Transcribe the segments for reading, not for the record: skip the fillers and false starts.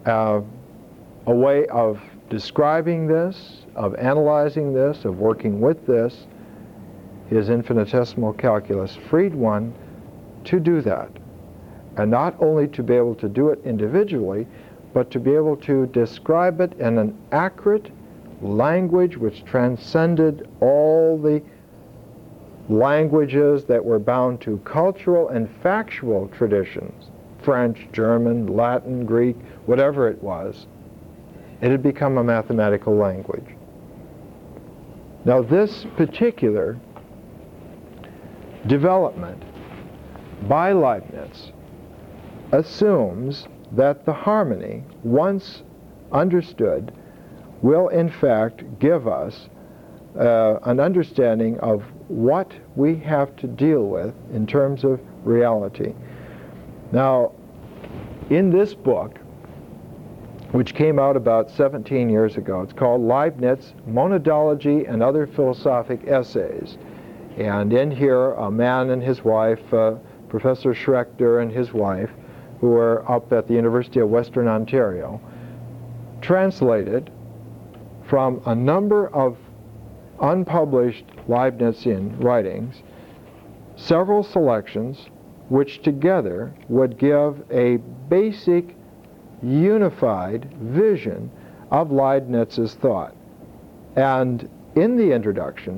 A way of describing this, of analyzing this, of working with this, his infinitesimal calculus freed one to do that. And not only to be able to do it individually, but to be able to describe it in an accurate language which transcended all the languages that were bound to cultural and factual traditions, French, German, Latin, Greek, whatever it was. It had become a mathematical language. Now this particular development by Leibniz assumes that the harmony, once understood, will in fact give us an understanding of what we have to deal with in terms of reality. Now, in this book, which came out about 17 years ago, it's called Leibniz, Monadology and Other Philosophic Essays. And in here, a man and his wife, Professor Schrechter and his wife, who were up at the University of Western Ontario, translated from a number of unpublished Leibnizian writings several selections which together would give a basic unified vision of Leibniz's thought. And in the introduction,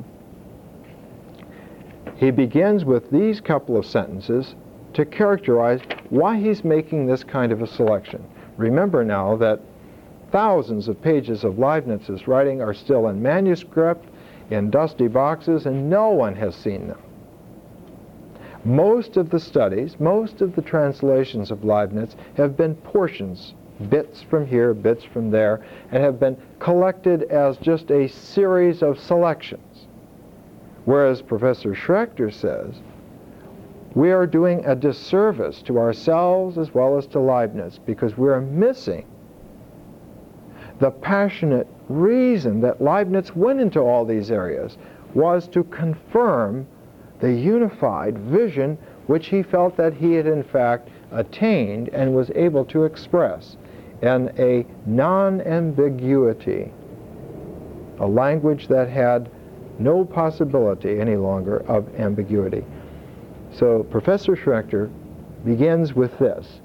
he begins with these couple of sentences to characterize why he's making this kind of a selection. Remember now that thousands of pages of Leibniz's writing are still in manuscript, in dusty boxes, and no one has seen them. Most of the studies, most of the translations of Leibniz have been portions, bits from here, bits from there, and have been collected as just a series of selections. Whereas Professor Schrechter says, we are doing a disservice to ourselves as well as to Leibniz because we're missing the passionate reason that Leibniz went into all these areas was to confirm the unified vision which he felt that he had in fact attained and was able to express in a non-ambiguity, a language that had no possibility any longer of ambiguity. So Professor Schrechter begins with this.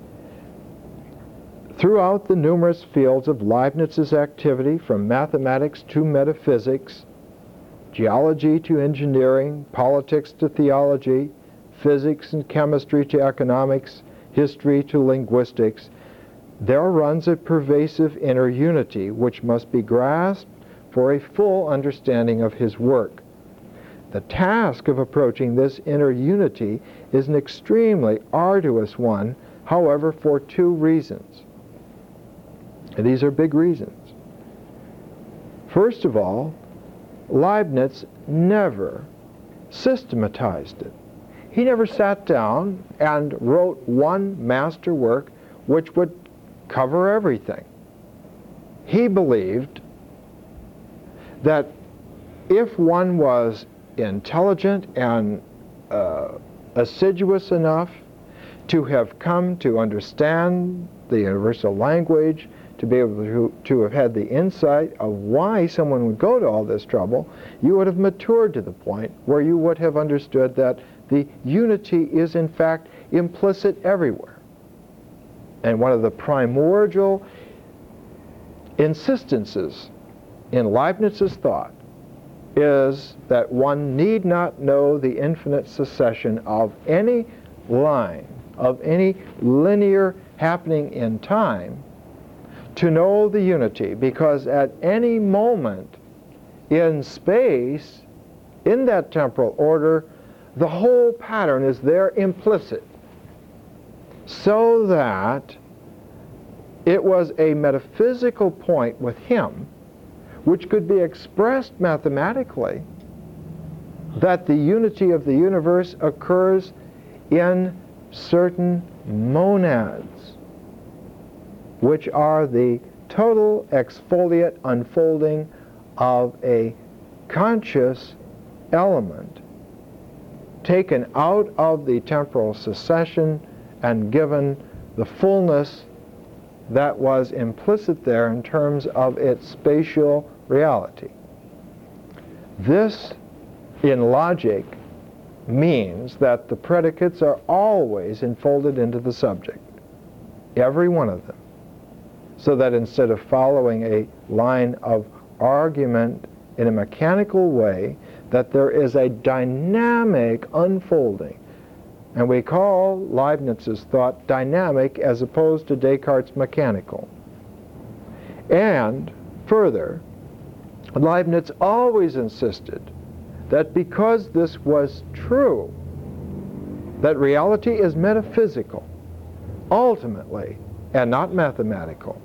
Throughout the numerous fields of Leibniz's activity, from mathematics to metaphysics, geology to engineering, politics to theology, physics and chemistry to economics, history to linguistics, there runs a pervasive inner unity which must be grasped for a full understanding of his work. The task of approaching this inner unity is an extremely arduous one, however, for two reasons. And these are big reasons. First of all, Leibniz never systematized it. He never sat down and wrote one masterwork which would cover everything. He believed that if one was intelligent and assiduous enough to have come to understand the universal language, to be able to have had the insight of why someone would go to all this trouble, you would have matured to the point where you would have understood that the unity is in fact implicit everywhere. And one of the primordial insistences in Leibniz's thought is that one need not know the infinite succession of any line, of any linear happening in time, to know the unity, because at any moment in space, in that temporal order, the whole pattern is there implicit, so that it was a metaphysical point with him which could be expressed mathematically, that the unity of the universe occurs in certain monads, which are the total exfoliate unfolding of a conscious element taken out of the temporal succession and given the fullness that was implicit there in terms of its spatial reality. This, in logic, means that the predicates are always enfolded into the subject, every one of them, so that instead of following a line of argument in a mechanical way, that there is a dynamic unfolding. And we call Leibniz's thought dynamic as opposed to Descartes' mechanical. And further, Leibniz always insisted that because this was true, that reality is metaphysical, ultimately, and not mathematical,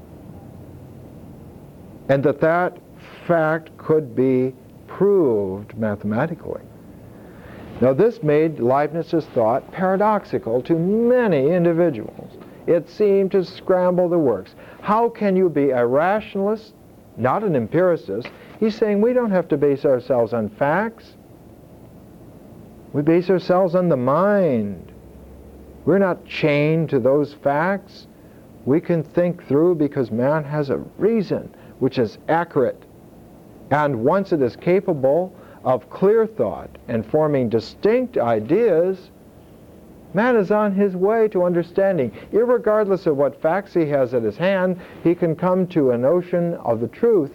and that that fact could be proved mathematically. Now, this made Leibniz's thought paradoxical to many individuals. It seemed to scramble the works. How can you be a rationalist, not an empiricist? He's saying we don't have to base ourselves on facts. We base ourselves on the mind. We're not chained to those facts. We can think through because man has a reason which is accurate. And once it is capable of clear thought and forming distinct ideas, man is on his way to understanding. Irregardless of what facts he has at his hand, he can come to a notion of the truth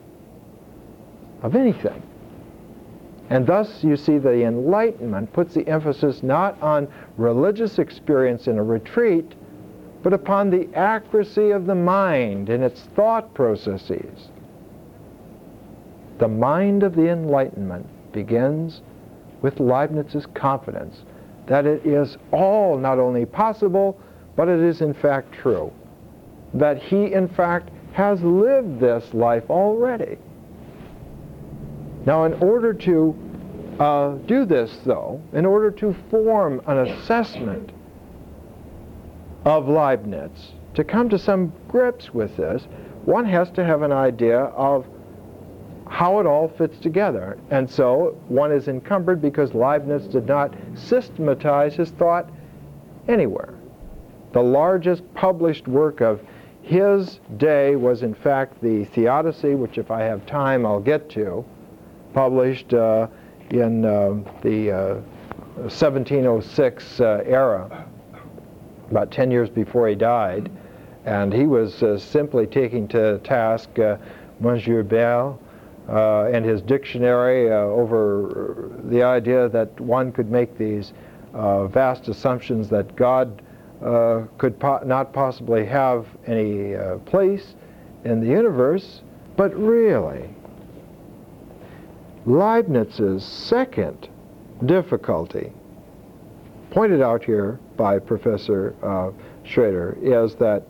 of anything. And thus you see the Enlightenment puts the emphasis not on religious experience in a retreat, but upon the accuracy of the mind in its thought processes. The mind of the Enlightenment begins with Leibniz's confidence that it is all not only possible, but it is in fact true. That he in fact has lived this life already. Now, in order to do this, though, in order to form an assessment of Leibniz, to come to some grips with this, one has to have an idea of how it all fits together. And so one is encumbered because Leibniz did not systematize his thought anywhere. The largest published work of his day was in fact the Theodicy, which if I have time I'll get to, published in the 1706 era, about 10 years before he died. And he was simply taking to task Monsieur Bell and his dictionary over the idea that one could make these vast assumptions that God could not possibly have any place in the universe. But really, Leibniz's second difficulty, pointed out here by Professor Schrader, is that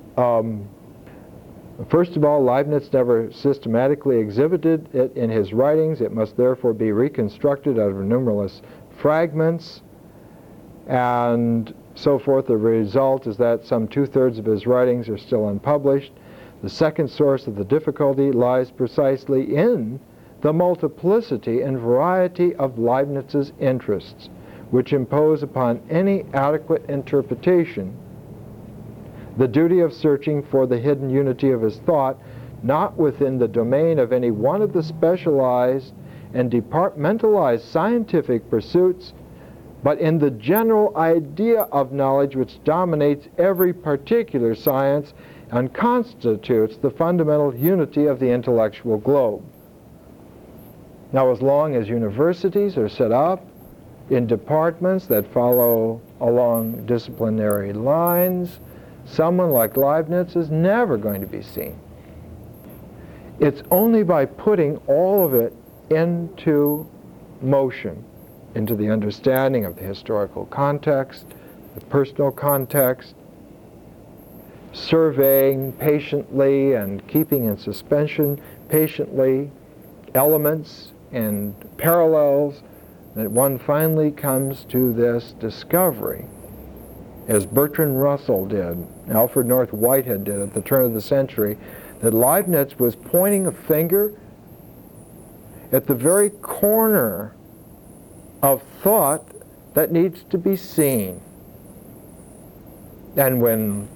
first of all, Leibniz never systematically exhibited it in his writings. It must therefore be reconstructed out of numerous fragments and so forth. The result is that some 2/3 of his writings are still unpublished. The second source of the difficulty lies precisely in the multiplicity and variety of Leibniz's interests, which impose upon any adequate interpretation the duty of searching for the hidden unity of his thought, not within the domain of any one of the specialized and departmentalized scientific pursuits, but in the general idea of knowledge which dominates every particular science and constitutes the fundamental unity of the intellectual globe. Now, as long as universities are set up in departments that follow along disciplinary lines, someone like Leibniz is never going to be seen. It's only by putting all of it into motion, into the understanding of the historical context, the personal context, surveying patiently and keeping in suspension patiently elements and parallels, that one finally comes to this discovery, as Bertrand Russell did, Alfred North Whitehead did at the turn of the century, that Leibniz was pointing a finger at the very corner of thought that needs to be seen. And when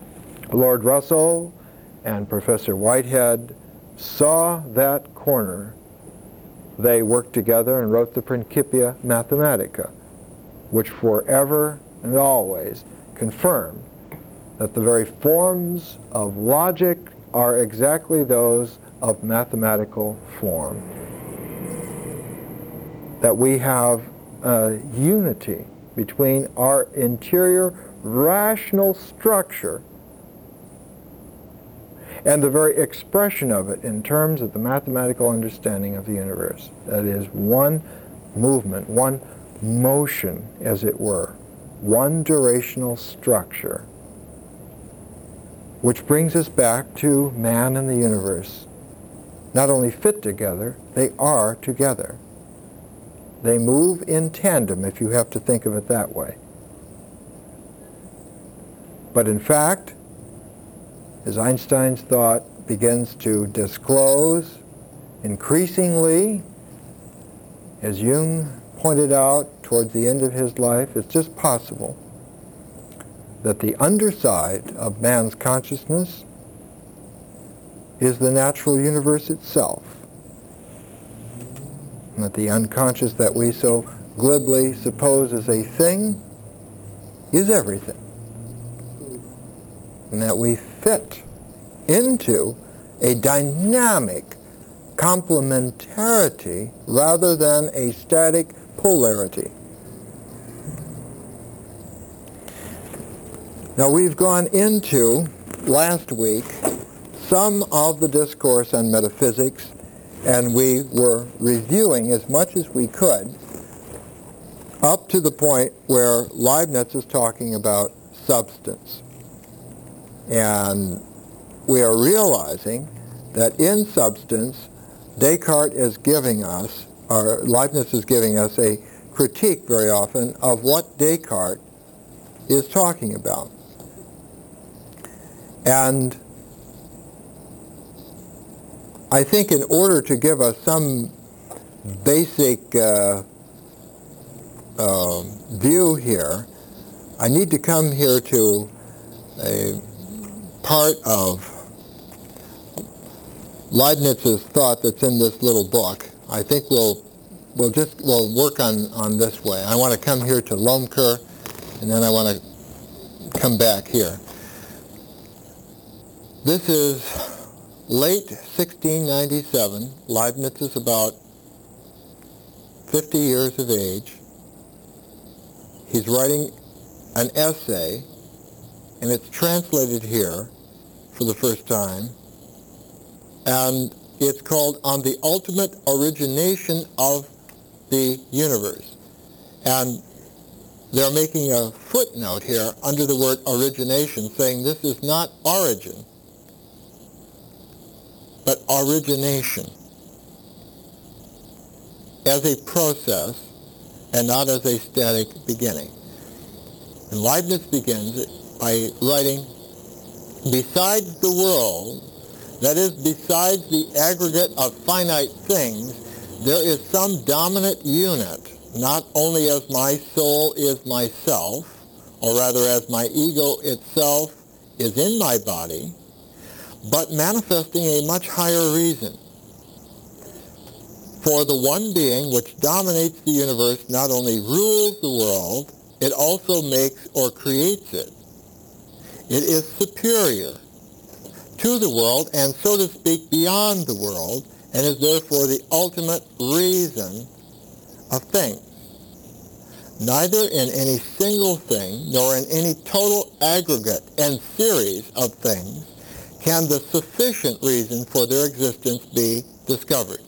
Lord Russell and Professor Whitehead saw that corner. They worked together and wrote the Principia Mathematica, which forever and always confirmed that the very forms of logic are exactly those of mathematical form. That we have a unity between our interior rational structure and the very expression of it in terms of the mathematical understanding of the universe. That is one movement, one motion, as it were, one durational structure, which brings us back to man and the universe. Not only fit together, they are together. They move in tandem, if you have to think of it that way. But in fact, as Einstein's thought begins to disclose increasingly, as Jung pointed out towards the end of his life, it's just possible that the underside of man's consciousness is the natural universe itself. And that the unconscious that we so glibly suppose is a thing is everything. And that we fit into a dynamic complementarity rather than a static polarity. Now we've gone into, last week, some of the discourse on metaphysics, and we were reviewing as much as we could up to the point where Leibniz is talking about substance. And we are realizing that in substance, Descartes is giving us, or Leibniz is giving us a critique very often of what Descartes is talking about. And I think in order to give us some basic view here, I need to come here to a part of Leibniz's thought that's in this little book. I think we'll work on this way. I want to come here to Lomker, and then I want to come back here. This is late 1697. Leibniz is about 50 years of age. He's writing an essay, and it's translated here for the first time, and it's called On the Ultimate Origination of the Universe. And they're making a footnote here under the word origination, saying this is not origin, but origination as a process and not as a static beginning. And Leibniz begins it by writing, besides the world, that is, besides the aggregate of finite things, there is some dominant unit, not only as my soul is myself, or rather as my ego itself is in my body, but manifesting a much higher reason. For the one being which dominates the universe not only rules the world, it also makes or creates it. It is superior to the world and, so to speak, beyond the world, and is therefore the ultimate reason of things. Neither in any single thing, nor in any total aggregate and series of things, can the sufficient reason for their existence be discovered.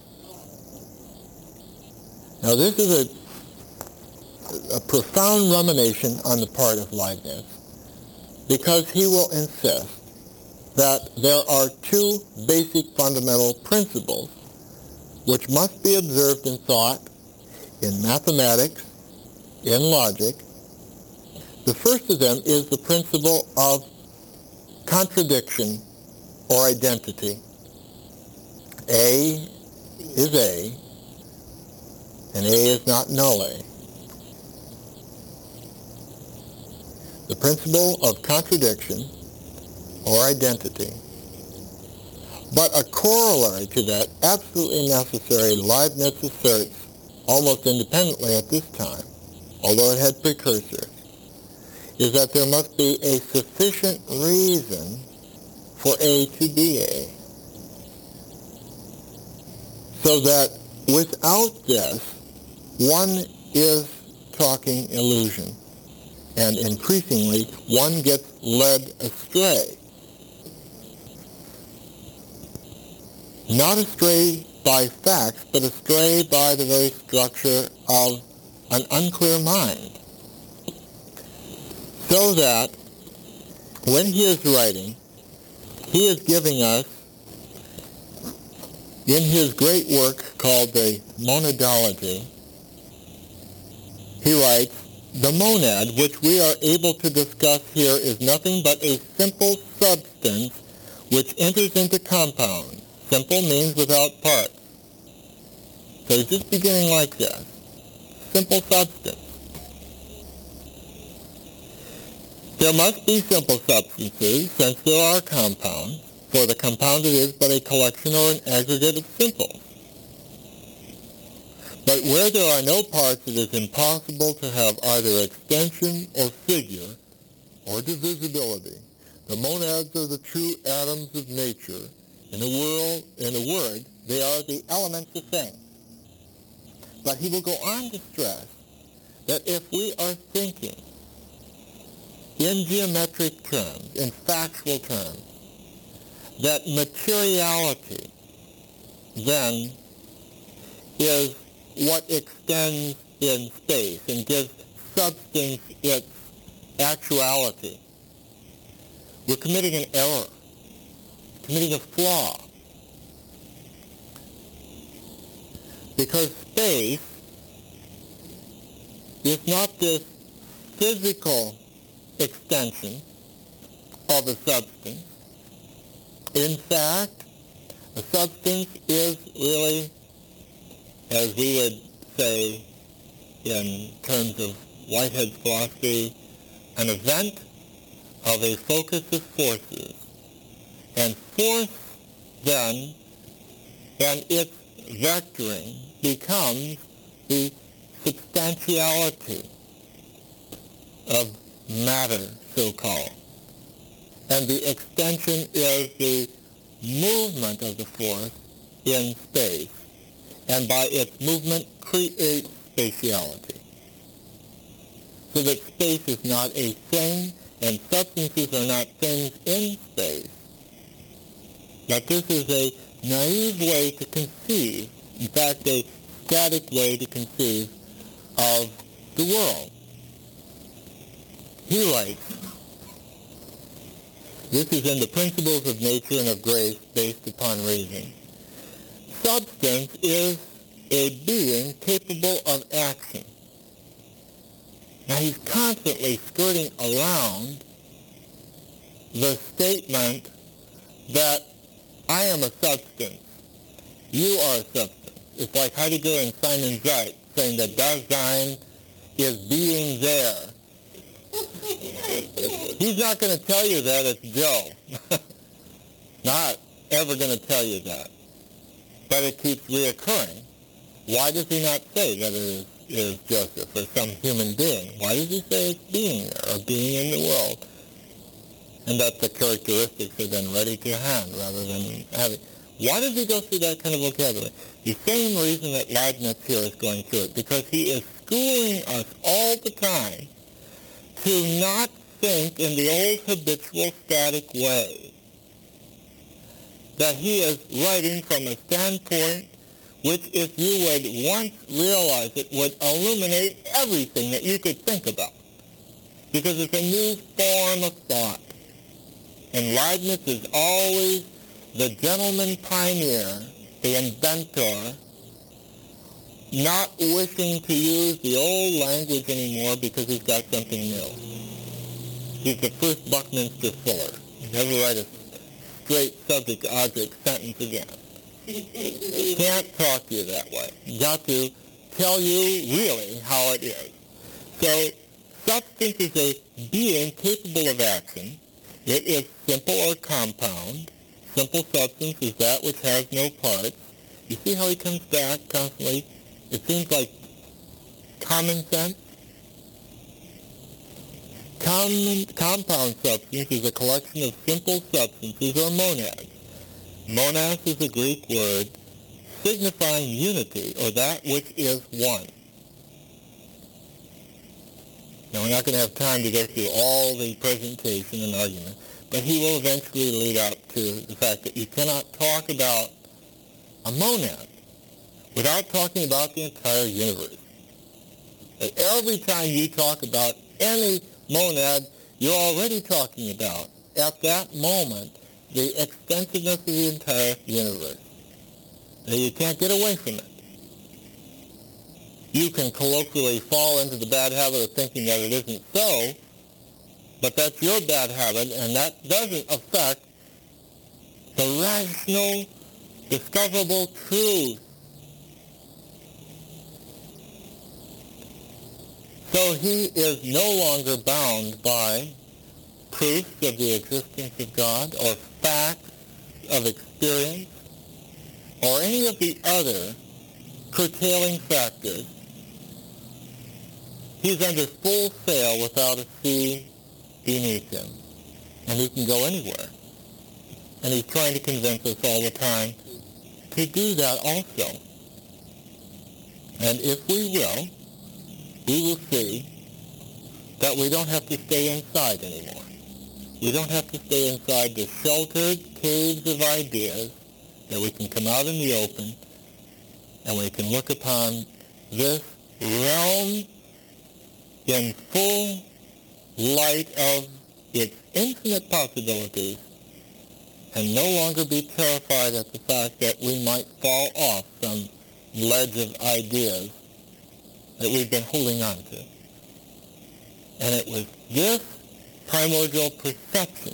Now this is a profound rumination on the part of Leibniz, because he will insist that there are two basic fundamental principles which must be observed in thought, in mathematics, in logic. The first of them is the principle of contradiction or identity. A is A, and A is not null A. The principle of contradiction or identity. But a corollary to that, absolutely necessary, Leibniz asserts, almost independently at this time, although it had precursors, is that there must be a sufficient reason for A to be A. So that without this, one is talking illusion. And increasingly, one gets led astray. Not astray by facts, but astray by the very structure of an unclear mind. So that when he is writing, he is giving us, in his great work called the Monadology, he writes, the monad, which we are able to discuss here, is nothing but a simple substance which enters into compounds. Simple means without parts. So he's just beginning like this. Simple substance. There must be simple substances, since there are compounds, for the compounded is but a collection or an aggregate of simples. But where there are no parts, it is impossible to have either extension or figure or divisibility. The monads are the true atoms of nature. In a word, they are the elements of things. But he will go on to stress that if we are thinking in geometric terms, in factual terms, that materiality then is what extends in space and gives substance its actuality. We're committing an error, committing a flaw. Because space is not this physical extension of a substance. In fact, a substance is really, as we would say in terms of Whitehead's philosophy, an event of a focus of forces. And force then, and its vectoring, becomes the substantiality of matter, so-called. And the extension is the movement of the force in space, and by its movement creates spatiality. So that space is not a thing, and substances are not things in space. But this is a naive way to conceive, in fact a static way to conceive of the world. He writes, this is in the Principles of Nature and of Grace based upon reason. Substance is a being capable of action. Now he's constantly skirting around the statement that I am a substance, you are a substance. It's like Heidegger and Simon Zeit saying that Dasein is being there. He's not going to tell you that, it's Joe. Not ever going to tell you that. But it keeps reoccurring. Why does he not say that it is Joseph or some human being? Why does he say it's being there or being in the world? And that the characteristics are then ready to hand rather than having. Why does he go through that kind of vocabulary? The same reason that Leibniz here is going through it, because he is schooling us all the time to not think in the old habitual static way. That he is writing from a standpoint which, if you would once realize it, would illuminate everything that you could think about. Because it's a new form of thought. And Leibniz is always the gentleman pioneer, the inventor, not wishing to use the old language anymore because he's got something new. He's the first Buckminster Fuller. He never write a straight subject-object sentence again. Can't talk to you that way. Got to tell you really how it is. So, substance is a being capable of action. It is simple or compound. Simple substance is that which has no parts. You see how he comes back constantly? It seems like common sense. Compound substance is a collection of simple substances or monads. Monas is a Greek word signifying unity, or that which is one. Now, we're not going to have time to go through all the presentation and argument, but he will eventually lead up to the fact that you cannot talk about a monad without talking about the entire universe. And every time you talk about any monad, you're already talking about, at that moment, the extensiveness of the entire universe. Now, you can't get away from it. You can colloquially fall into the bad habit of thinking that it isn't so, but that's your bad habit, and that doesn't affect the rational, discoverable truth. So he is no longer bound by proofs of the existence of God or facts of experience or any of the other curtailing factors. He's under full sail without a sea beneath him, and he can go anywhere. And he's trying to convince us all the time to do that also. And if we will see that we don't have to stay inside anymore. We don't have to stay inside the sheltered caves of ideas, that we can come out in the open and we can look upon this realm in full light of its infinite possibilities and no longer be terrified at the fact that we might fall off some ledge of ideas that we've been holding on to. And it was this primordial perception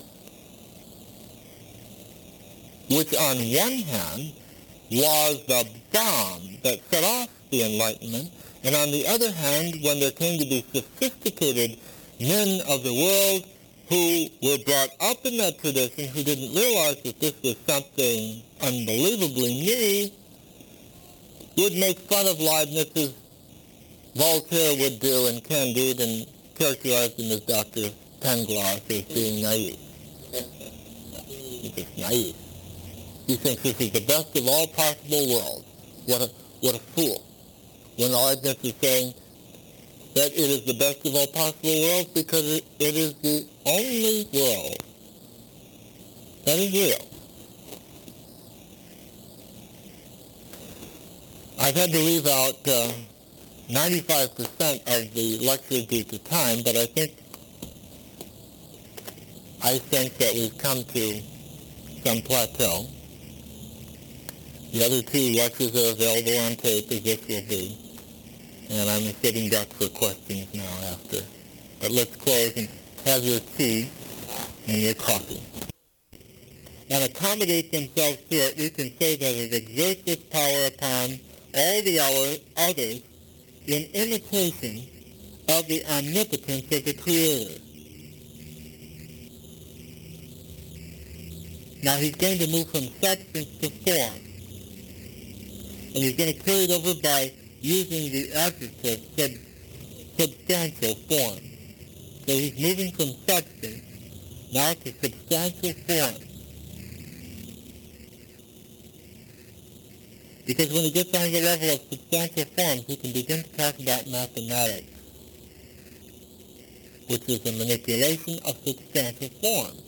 which on one hand was the bomb that set off the Enlightenment, and on the other hand, when there came to be sophisticated men of the world who were brought up in that tradition, who didn't realize that this was something unbelievably new, would make fun of Leibniz as Voltaire would do, and Candide, and characterize him as Dr. Pangloss as being naive. He's just naive. He thinks this is the best of all possible worlds. What a fool. When Leibniz is saying that it is the best of all possible worlds because it is the only world that is real. I've had to leave out 95% of the lecture due to time, but I sense that we've come to some plateau. The other two lectures are available on tape, as this will be, and I'm a sitting duck for questions now after. But let's close and have your tea and your coffee. And accommodate themselves to it, we can say that it exerts its power upon all the others in imitation of the omnipotence of the Creator. Now he's going to move from substance to form. And he's going to carry it over by using the adjective substantial form. So he's moving from substance now to substantial form. Because when he gets on the level of substantial forms, he can begin to talk about mathematics, which is a manipulation of substantial form.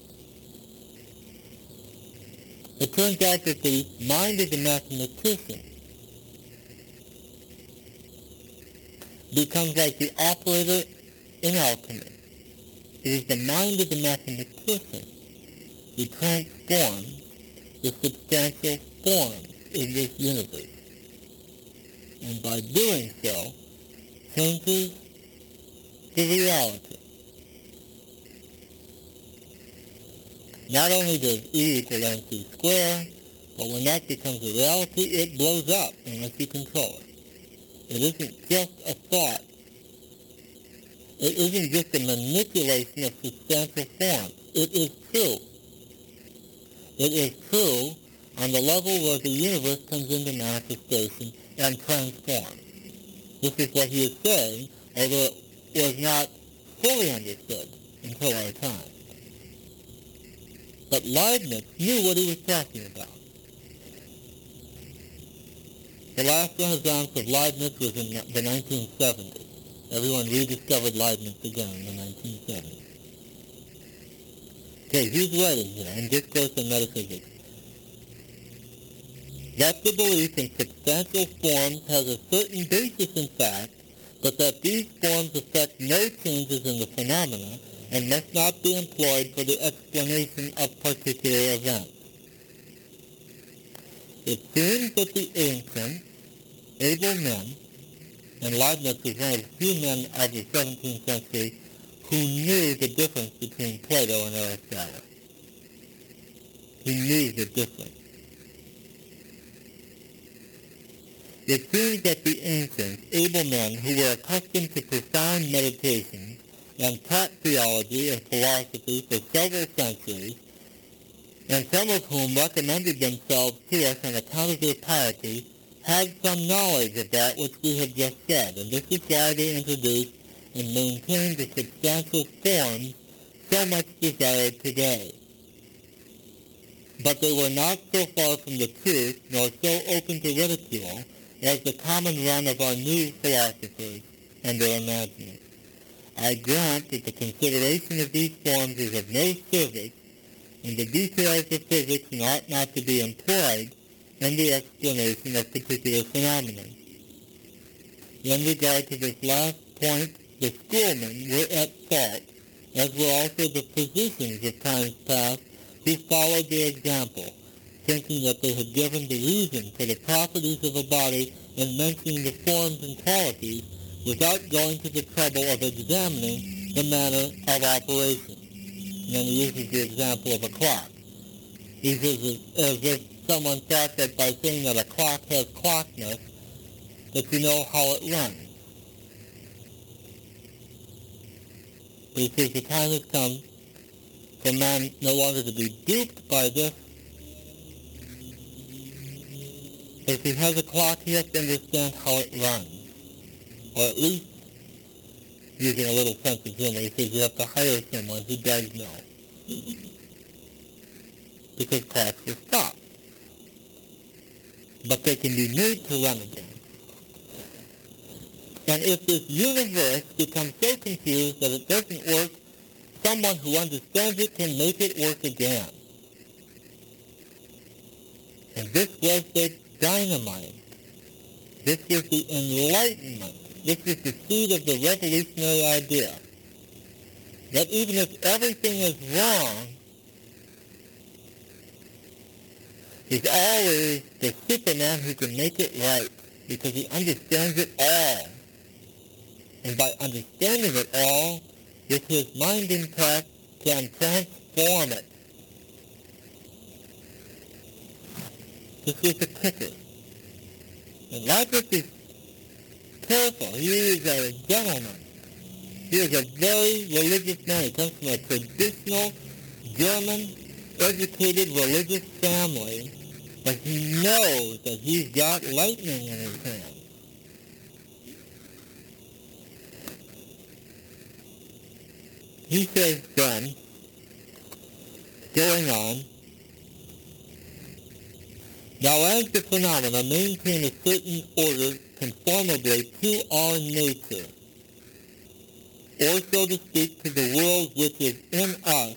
It turns out that the mind of the mathematician becomes like the operator in alchemy. It is the mind of the mathematician who transforms the substantial forms in this universe. And by doing so, changes the reality. Not only does E equal MC squared, but when that becomes a reality, it blows up unless you control it. It isn't just a thought. It isn't just a manipulation of substantial forms. it is true. It is true on the level where the universe comes into manifestation and transforms. This is what he is saying, although it was not fully understood until our time. But Leibniz knew what he was talking about. The last renaissance of Leibniz was in the 1970s. Everyone rediscovered Leibniz again in the 1970s. Okay, he's writing here in Discourse on Metaphysics. That the belief in substantial forms has a certain basis in fact, but that these forms affect no changes in the phenomena and must not be employed for the explanation of particular events. It seems that the ancient, able men, and Leibniz was one of the few men of the 17th century who knew the difference between Plato and Aristotle. He knew the difference. It seems that the ancients, able men who were accustomed to profound meditation and taught theology and philosophy for several centuries, and some of whom recommended themselves to us on account of their piety, had some knowledge of that which we have just said, and this is why they introduced and maintained the substantial forms so much desired today. But they were not so far from the truth, nor so open to ridicule, as the common run of our new philosophers and their imaginings. I grant that the consideration of these forms is of no service, and the details of physics ought not to be employed in the explanation of particular phenomena. In regard to this last point, the schoolmen were at fault, as were also the physicians of times past who followed their example, thinking that they had given the reason for the properties of a body and mentioning the forms and qualities without going to the trouble of examining the manner of operation. And then he uses the example of a clock. He says as if someone thought that by saying that a clock has clockness, that you know how it runs. But he says the time has come for man no longer to be duped by this. But if he has a clock, he has to understand how it runs. Or at least, using a little sense of humor, he says you have to hire someone who does know. Because clocks will stop. But they can be made to run again. And if this universe becomes so confused that it doesn't work, someone who understands it can make it work again. And this was the dynamite. This was the enlightenment. This is the seed of the revolutionary idea. That even if everything is wrong, there's always the Superman who can make it right, because he understands it all. And by understanding it all, with his mind intact, can transform it. This is the kicker. And Leibniz is careful. He is a gentleman. He is a very religious man. He comes from a traditional, German, educated, religious family, but he knows that he's got lightning in his hand. He says then, going on, now as the phenomena maintain a certain order conformably to our nature, or so to speak to the world which is in us,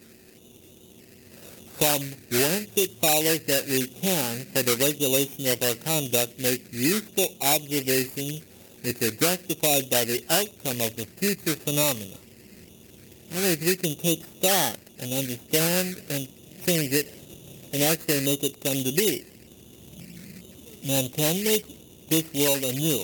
from whence it follows that we can, for the regulation of our conduct, make useful observations which are justified by the outcome of the future phenomena. In other words, we can take stock and understand and change it and actually make it come to be. Man can make this world anew.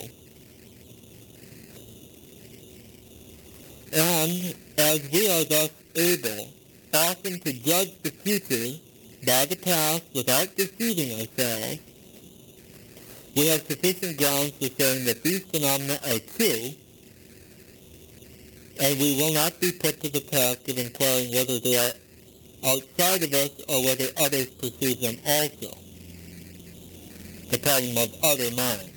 And as we are thus able often to judge the future by the past without deceiving ourselves, we have sufficient grounds for saying that these phenomena are true, and we will not be put to the task of inquiring whether they are outside of us or whether others perceive them also. The problem of other minds.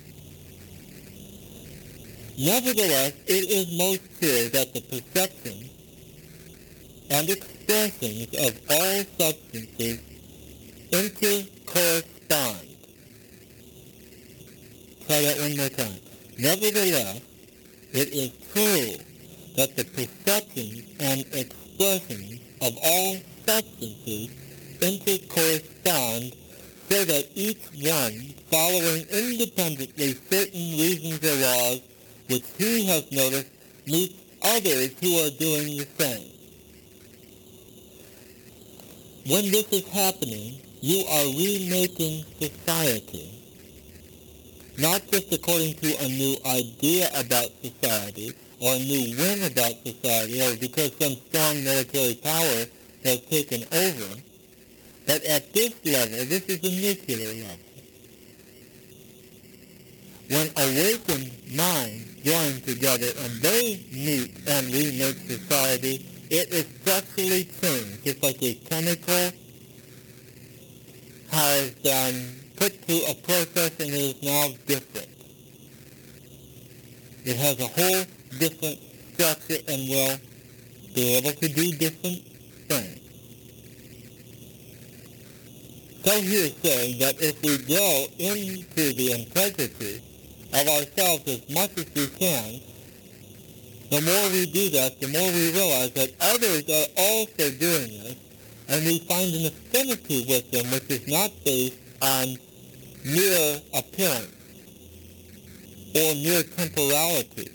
Nevertheless, it is most clear that the perceptions and expressions of all substances intercorrespond. Try that one more time. Nevertheless, it is true that the perceptions and expressions of all substances intercorrespond so that each one, following independently certain reasons or laws which he has noticed, meets others who are doing the same. When this is happening, you are remaking society, not just according to a new idea about society, or a new whim about society, or because some strong military power has taken over, but at this level, this is a nuclear level. When awakened minds join together and they meet and remake society, it is structurally changed. It's like a chemical has been put through a process and it is now different. It has a whole different structure and will be able to do different things. So he is saying that if we go into the integrity of ourselves as much as we can, the more we do that, the more we realize that others are also doing this, and we find an affinity with them which is not based on mere appearance or mere temporality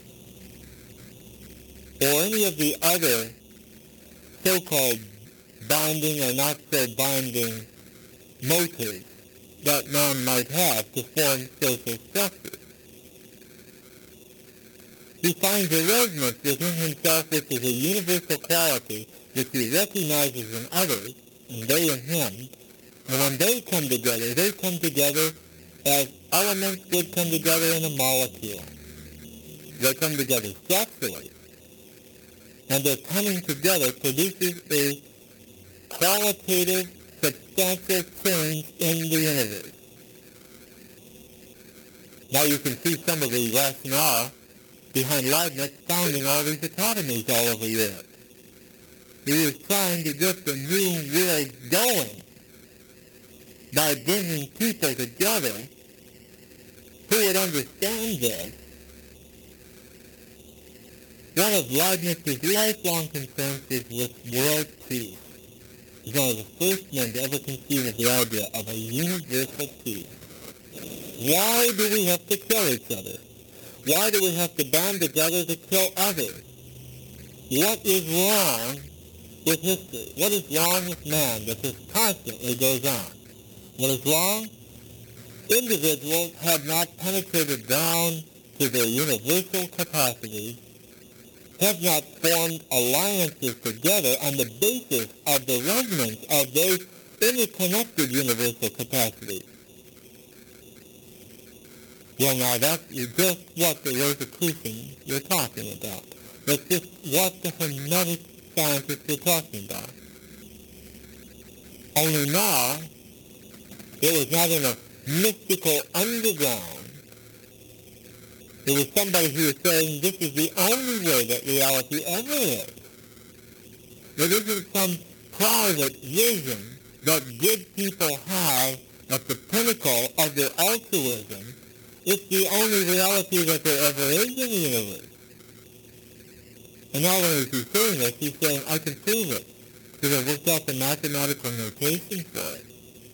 or any of the other so-called binding or not so binding motives that man might have to form social structures. He finds a resonance within himself which is a universal quality which he recognizes in others, and they in him, and when they come together as elements would come together in a molecule. They come together structurally, and their coming together produces a qualitative, substantial change in the universe. Now you can see some of the rationale behind Leibniz founding all these academies all over Europe. He was trying to get the new world going by bringing people together who would understand this. One of Leibniz's lifelong concerns is with world peace. He's one of the first men to ever conceive of the idea of a universal peace. Why do we have to kill each other? Why do we have to band together to kill others? What is wrong with history? What is wrong with man that this constantly goes on? What is wrong? Individuals have not penetrated down to their universal capacities, have not formed alliances together on the basis of the resonance of those interconnected universal capacities. Well, now that's just what the Rosicrucians were talking about. That's just what the Hermetic scientists were talking about. Only now, it was not in a mystical underground. It was somebody who was saying this is the only way that reality ever is. It isn't some private vision that good people have at the pinnacle of their altruism. It's the only reality that there ever is in the universe. And not only is he saying this, he's saying, I can prove it, because I worked out the mathematical notation for it.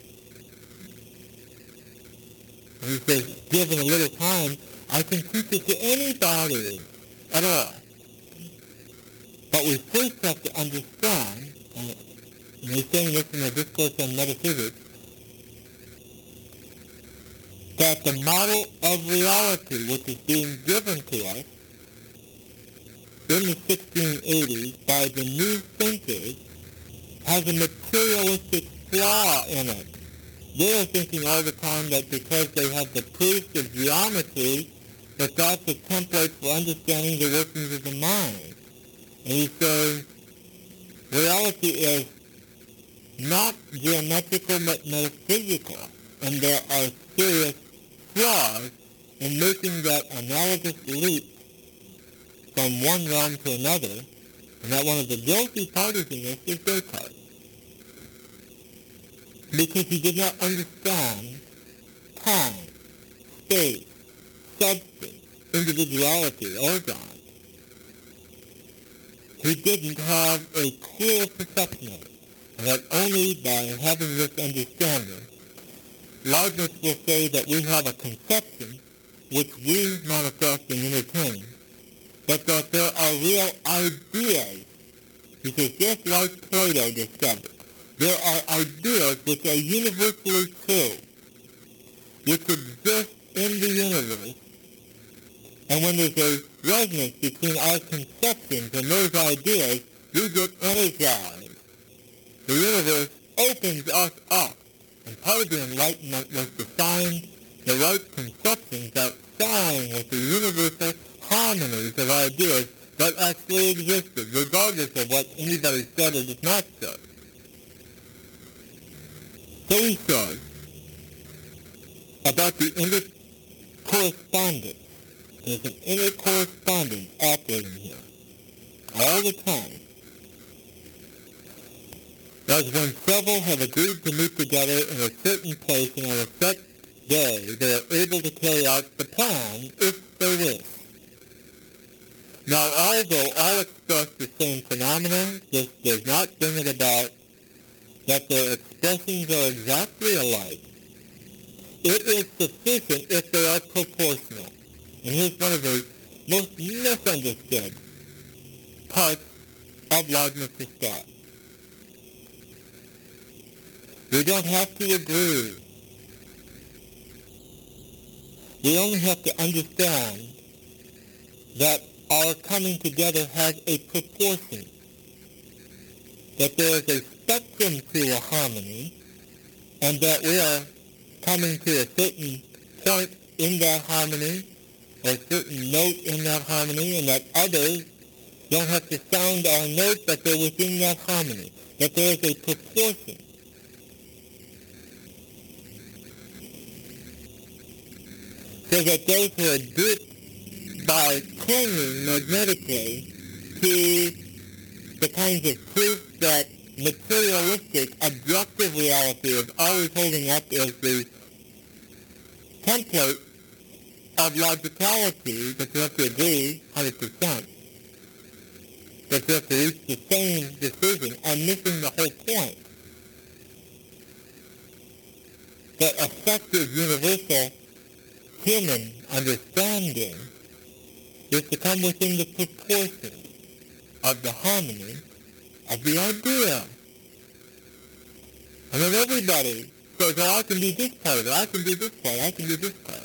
And he says, given a little time, I can teach it to anybody at all. But we first have to understand, and he's saying this in a discourse on metaphysics, that the model of reality which is being given to us in the 1680s by the new thinkers has a materialistic flaw in it. They are thinking all the time that because they have the proofs of geometry, that that's a template for understanding the workings of the mind. And he says reality is not geometrical but metaphysical, and there are serious flaws in making that analogous leap from one realm to another, and that one of the guilty parties in this is Descartes. Because he did not understand time, space, substance, individuality, or God. He didn't have a clear perception of it, and that only by having this understanding, Leibniz will say that we have a conception which we manifest and entertain, but that there are real ideas, because just like Plato discovered, there are ideas which are universally true, which exist in the universe, and when there's a resonance between our conceptions and those ideas, we get energized. The universe opens us up, and part of the enlightenment was to find the right conceptions that sang with the universal harmonies of ideas that actually existed, regardless of what anybody said or did not say. So he says about the inner correspondence. There's an inner correspondence operating here all the time. As when several have agreed to meet together in a certain place and on a set day, they are able to carry out the plan if they wish. Now, although all express the same phenomena, this does not bring it about that their expressions are exactly alike. It is sufficient if they are proportional. And here's one of the most misunderstood parts of Leibniz's thought. We don't have to agree. We only have to understand that our coming together has a proportion, that there is a spectrum to a harmony, and that we are coming to a certain point in that harmony, or a certain note in that harmony, and that others don't have to sound our note, but they're within that harmony, that there is a proportion. So that those who are duped by clinging magnetically to the kinds of proof that materialistic, objective reality is always holding up as the template of logicality, that you have to agree 100%, that you have to reach the same decision, are missing the whole point. That effective universal human understanding is to come within the proportion of the harmony of the idea. And then everybody says, oh, I can do this part of it, I can do this part, I can do this part.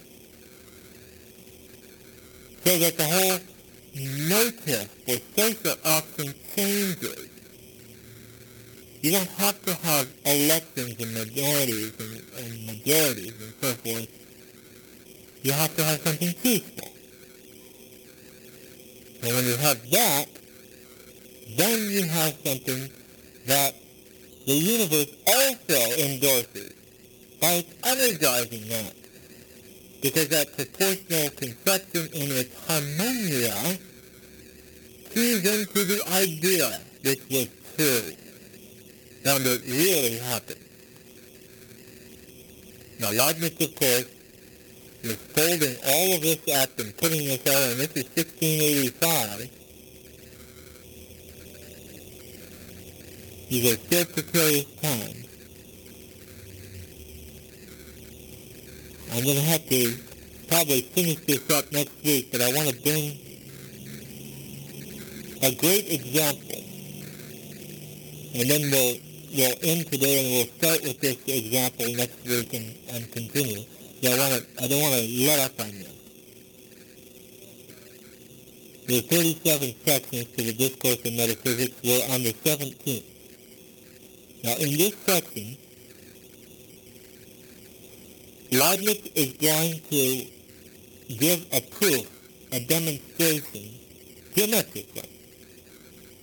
So that the whole motive for social action changes. You don't have to have elections and majorities and majorities and so forth. You have to have something peaceful. And when you have that, then you have something that the universe also endorses by its energizing that. Because that proportional conception in its harmonia feeds into the idea which was true. Now that really happened. Now Leibniz, of course, is folding all of this up and putting this out, and this is 1685. These are still precarious times. I'm going to have to probably finish this up next week, but I want to bring a great example. And then we'll end today and we'll start with this example next week and continue. So I don't want to let up on this. There are 37 sections to the Discourse of Metaphysics. We're on the 17th. Now in this section, Leibniz is going to give a proof, a demonstration, geometrically,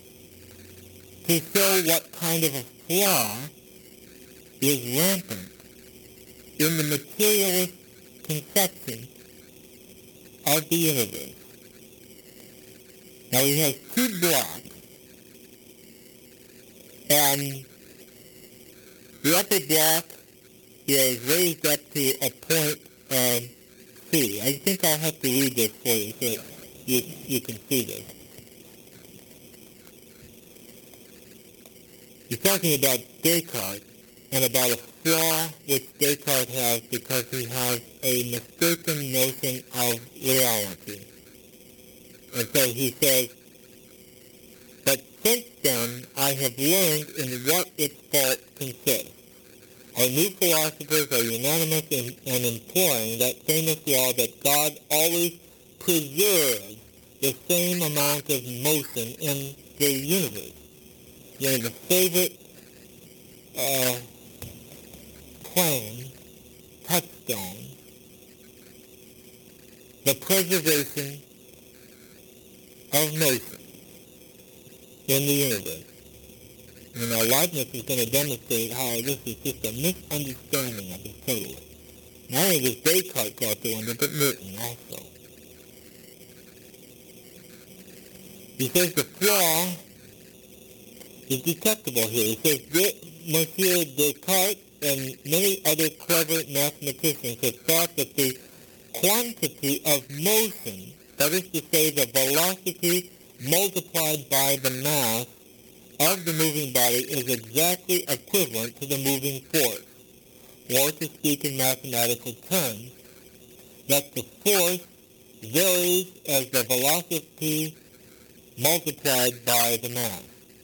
to show what kind of a flaw is rampant in the materialist conception of the universe. Now we have two blocks, and the upper block is raised up to a point C. I think I'll have to read this for you so you can see this. He's talking about Descartes and about a flaw which Descartes has because he has a mistaken notion of reality. And so he says, but since then I have learned in what its fault consists. Our new philosophers are unanimous in employing that famous law that God always preserves the same amount of motion in the universe. You know, the favorite plane, touchstone, the preservation of motion in the universe. You know, Leibniz is going to demonstrate how this is just a misunderstanding of it totally. Not only does Descartes got the wonder, but Newton also. He says the flaw is detectable here. He says Monsieur Descartes and many other clever mathematicians have thought that the quantity of motion, that is to say the velocity multiplied by the mass of the moving body, is exactly equivalent to the moving force, or to speak in mathematical terms, that the force varies as the velocity multiplied by the mass.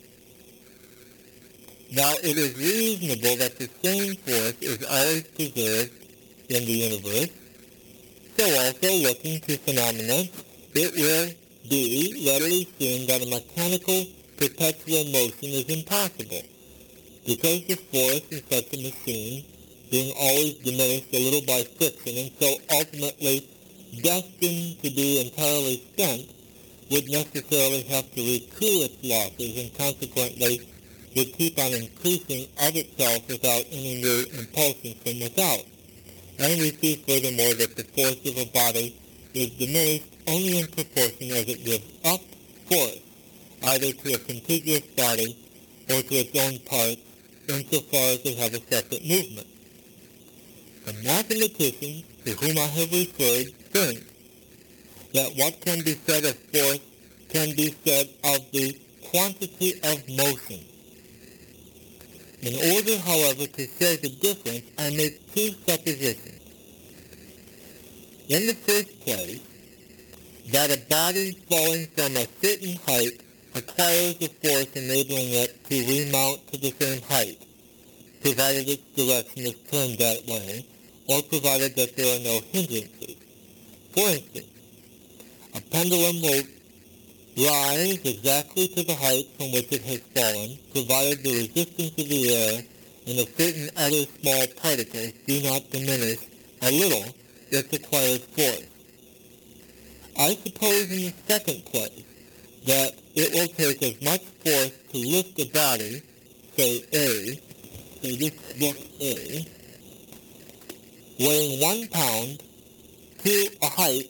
Now, it is reasonable that the same force is always preserved in the universe, so also looking to phenomena, it will be readily seen that a mechanical perpetual motion is impossible, because the force in such a machine, being always diminished a little by friction, and so ultimately destined to be entirely spent, would necessarily have to recoup its losses, and consequently would keep on increasing of itself without any new impulsion from without. And we see furthermore that the force of a body is diminished only in proportion as it gives up force, either to a contiguous body or to its own parts, insofar as they have a separate movement. The mathematicians to whom I have referred think that what can be said of force can be said of the quantity of motion. In order, however, to show the difference, I make two suppositions. In the first place, that a body falling from a certain height acquires a force enabling it to remount to the same height, provided its direction is turned that way, or provided that there are no hindrances. For instance, a pendulum will rise exactly to the height from which it has fallen, provided the resistance of the air and of certain other small particles do not diminish a little, it acquires force. I suppose in the second place that it will take as much force to lift a body, say A, say this book A, weighing 1 pound to a height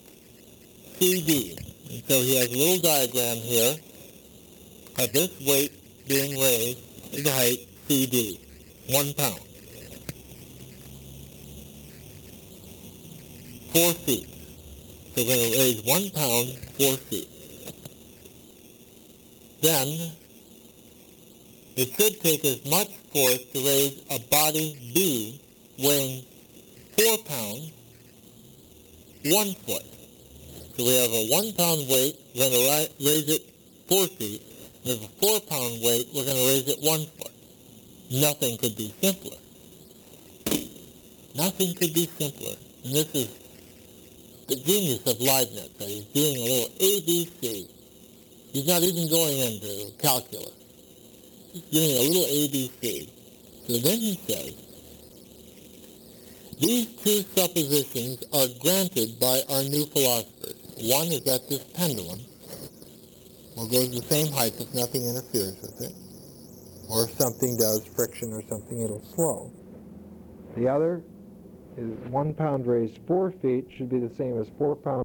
CD. And so he has a little diagram here of this weight being raised to the height CD, 1 pound. 4 feet. So we're going to raise 1 pound, 4 feet. Then, it should take as much force to raise a body B weighing 4 pounds, 1 foot. So we have a 1 pound weight, we're going to raise it 4 feet. We have a 4 pound weight, we're going to raise it 1 foot. Nothing could be simpler. Nothing could be simpler. And this is the genius of Leibniz, that he's doing a little ABC. He's not even going into calculus. He's doing a little ABC. So then he says, these two suppositions are granted by our new philosophers. One is that this pendulum will go to the same height if nothing interferes with it. or if something does friction or something, it'll slow. The other is 1 pound raised 4 feet should be the same as 4 pounds